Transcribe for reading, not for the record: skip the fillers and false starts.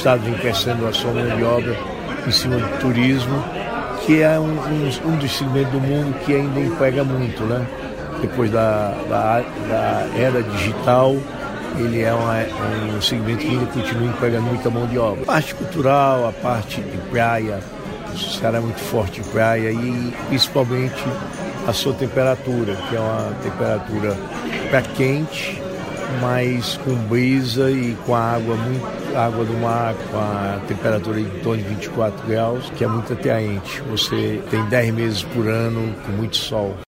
Estado vem crescendo a sua mão de obra em cima do turismo, que é um dos segmentos do mundo que ainda emprega muito, né? Depois da era digital, ele é um segmento que ainda continua empregando muita mão de obra. A parte cultural, a parte de praia, o Ceará é muito forte em praia e principalmente a sua temperatura, que é uma temperatura para quente, mas com brisa e com a água do mar, com a temperatura em torno de 24 graus, que é muito atraente. Você tem 10 meses por ano com muito sol.